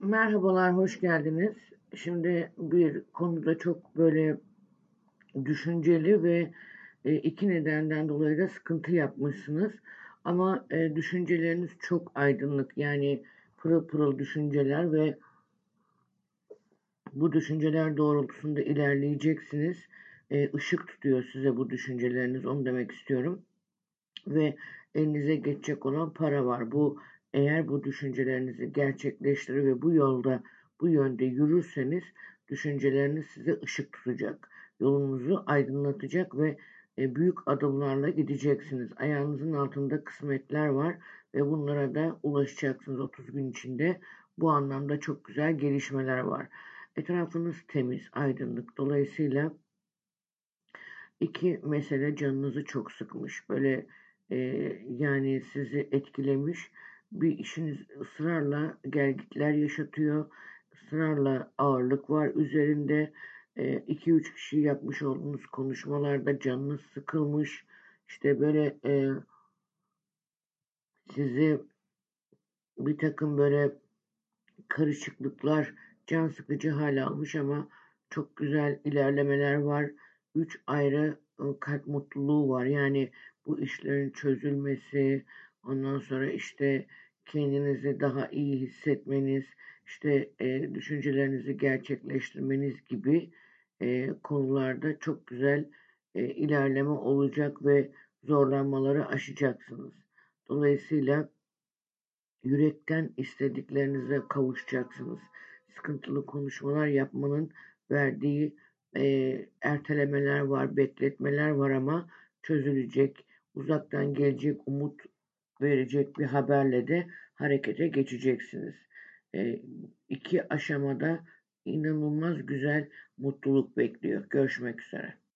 Merhabalar, hoş geldiniz. Şimdi bir konuda çok böyle düşünceli ve iki nedenden dolayı da sıkıntı yapmışsınız. Ama düşünceleriniz çok aydınlık, yani pırıl pırıl düşünceler ve bu düşünceler doğrultusunda ilerleyeceksiniz. Işık tutuyor size bu düşünceleriniz, onu demek istiyorum. Ve elinize geçecek olan para var. Eğer bu düşüncelerinizi gerçekleştirir ve bu yönde yürürseniz düşünceleriniz size ışık tutacak. Yolunuzu aydınlatacak ve büyük adımlarla gideceksiniz. Ayağınızın altında kısmetler var ve bunlara da ulaşacaksınız 30 gün içinde. Bu anlamda çok güzel gelişmeler var. Etrafınız temiz, aydınlık. Dolayısıyla İki mesele canınızı çok sıkmış. Böyle yani sizi etkilemiş. Bir işiniz ısrarla gelgitler yaşatıyor. Israrla ağırlık var üzerinde. 2-3 kişi yapmış olduğunuz konuşmalarda canınız sıkılmış. İşte böyle sizi bir takım böyle karışıklıklar can sıkıcı hale almış ama çok güzel ilerlemeler var. Üç ayrı kalp mutluluğu var. Yani bu işlerin çözülmesi, ondan sonra işte kendinizi daha iyi hissetmeniz, işte düşüncelerinizi gerçekleştirmeniz gibi konularda çok güzel ilerleme olacak ve zorlanmaları aşacaksınız. Dolayısıyla yürekten istediklerinize kavuşacaksınız. Sıkıntılı konuşmalar yapmanın verdiği ertelemeler var, bekletmeler var ama çözülecek, uzaktan gelecek, umut verecek bir haberle de harekete geçeceksiniz. E, iki aşamada inanılmaz güzel mutluluk bekliyor. Görüşmek üzere.